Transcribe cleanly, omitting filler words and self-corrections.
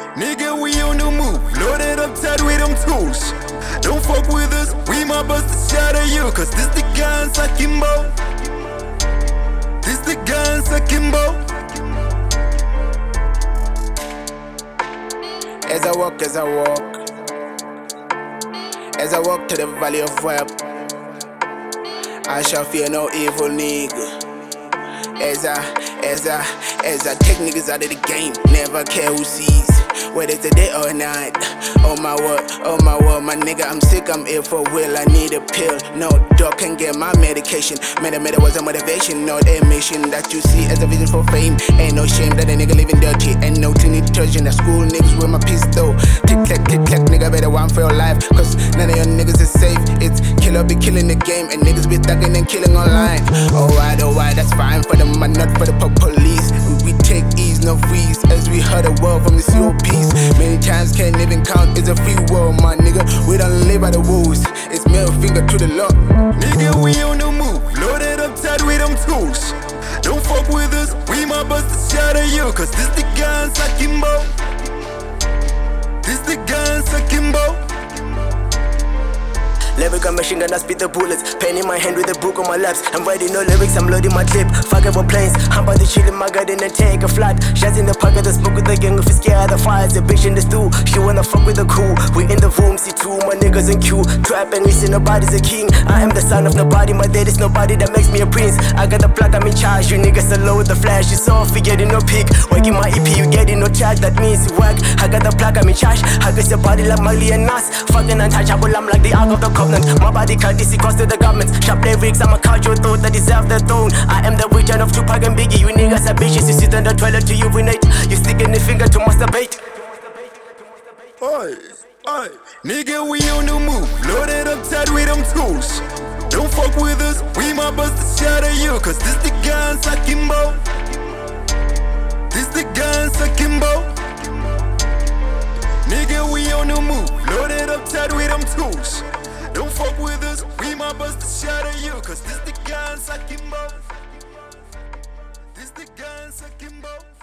Nigga, we on the move, loaded up tight with them tools. Don't fuck with us, we might bust the shot at you. Cause this the guns akimbo. This the guns akimbo. As I walk, as I walk to the valley of web, I shall fear no evil, nigga. As I take niggas out of the game, never care who sees, whether it's a day or night. Oh my word, my nigga, I'm sick, I'm ill for real, I need a pill. No dog can get my medication. Meta was a motivation, not a mission that you see as a vision for fame. Ain't no shame that a nigga living dirty, ain't no clean detergent. At school niggas with my pistol, tick clack, nigga better one for your life. Cause none of your niggas is safe, it's killer be killing the game, and niggas be thugging and killing online. Alright, that's fine for them, but not for the police. We take ease, no freeze, as we heard a word from the COPs. Many times can't even count, it's a free world, my nigga. We don't live by the rules, it's middle finger to the law. Nigga, we on the move, loaded up tight with them tools. Don't fuck with us, we might bust the shot at you. Cause this the guns akimbo. This the guns akimbo. Lyrical machine gun, I spit the bullets. Pen in my hand with a book on my laps. I'm writing no lyrics, I'm loading my clip. Fuck over planes, I'm about to chill in my garden and take a flight. Shots in the pocket, the smoke with the gang. If it's scared, the fires, the bitch in the stew. She wanna fuck with the crew. We in the room, see two, my niggas in queue. Trap and we see nobody's a king. I am the son of nobody, my dad is nobody that makes me a prince. I got the plug, I'm in charge. You niggas alone with the flash, you soft, we getting no pick. Working my EP, you getting no charge, that means you work. I got the plug, I'm in charge. I guess your body like Marley and Nas. Fucking untouchable, I'm like the Ark of the Covenant. My body can't DC cost to the government. Sharp lyrics, I'm a cultural thought that deserve the throne. I am the region of Tupac and Biggie. You niggas are bitches, you sit on the trailer to urinate. You sticking the finger to masturbate. Oi, nigga, we on the move, loaded up tight with them tools. Don't fuck with us, we might bust the shot at you. Cause this the guns akimbo. This the guns akimbo. Nigga, we on the move, loaded up tight with them tools. Don't fuck with us, we might bust the shot at you. Cause this the guns akimbo. This the guns akimbo.